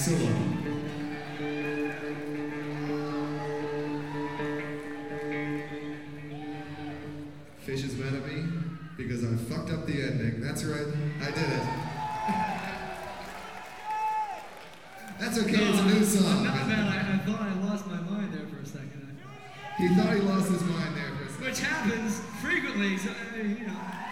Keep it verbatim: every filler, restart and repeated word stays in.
solo. Fish is mad at me because I fucked up the ending. That's right, I did it. That's okay, no, it's a new I'm song. not mad. I, I thought I lost my mind there for a second. He thought he lost his mind there for a second. Which happens frequently, so, uh, you know.